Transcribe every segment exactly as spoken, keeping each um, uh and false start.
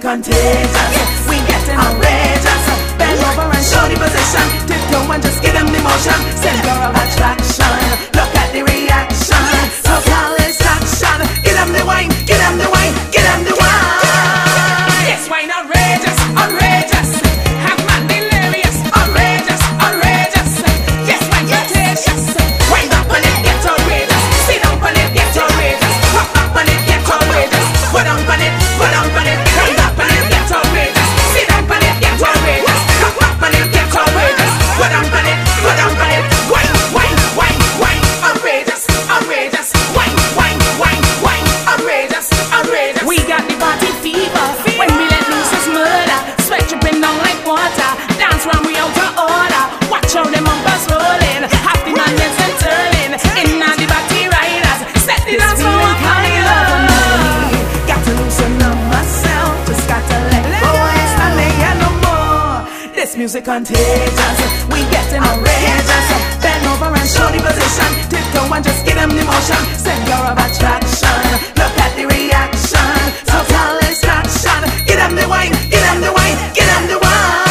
music contagious. Yes. We getting outrageous. Bend over and show the position. Tiptoe and just give them the motion. Center of attraction. Look at the reaction. Total distraction. Give them the wine. Give them the wine. Give them the wine. Yes, wine outrageous, outrageous. Have man delirious. Outrageous, outrageous. Yes, wine contagious. Wind up on it, get outrageous. Sit down on it, get outrageous. Pop up on it, get outrageous. Put on on it, put on on it. Wind up on it, get outrageous. Sit down on it, get outrageous. Pop up on it, get outrageous. Put on on it, put on on it. Wine, wine, wine, wine. Outrageous, outrageous. Wine, wine, wine, wine. Outrageous, outrageous. We got the party fever. When we let loose is murder. Sweat dripping down like water. Dance round we out of order. Watch how them bumpers rolling. Half the man dancing turning. In and the body riders. Set the dance floor on fire. Got to loosen up myself. Just got to let go. It's not there no more. This music contagious. We getting outrageous. Bend over and show the position. Tiptoe and just give them the motion. Center of attraction. Look at the reaction. Total distraction. Give them the wine. Give them the wine. Give them the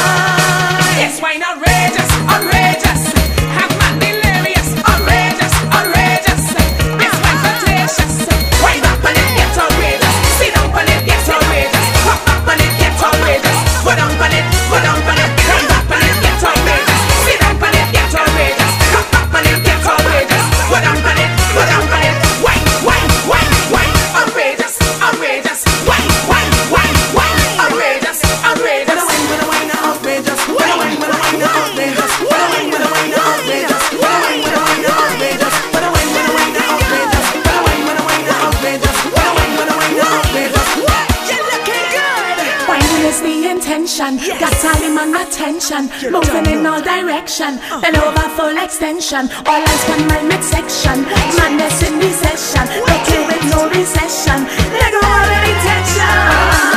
wine. Yes, wine outrageous, outrageous. Have man delirious. Outrageous, outrageous. Yes, wine contagious. Wind up on it, get outrageous. Sit down on it, get outrageous. Pop up on it, get outrageous. Put on on it, put on on it. Wind up on it, get outrageous. Sit down on it, get outrageous. Pop up on it, get outrageous. Put on on it, put on on it. Wine, wine, wine, wine. Outrageous, outrageous. Wine, wine, wine, wine. Outrageous, outrageous. With a wine, with a wine, outrageous. With a wine, with a wine, outrageous. With a wine, with a wine, outrageous. With a wine, with a wine, outrageous. With a wine, with a wine, outrageous. With a wine, with a wine, outrageous. With a wine, with a wine, outrageous. You're looking good. Wine is the intention. Got time on attention. Moving in all direction. Bend over full extension. All eyes on my midsection. Madness in the session. No kill with no recession. Let go all the intention.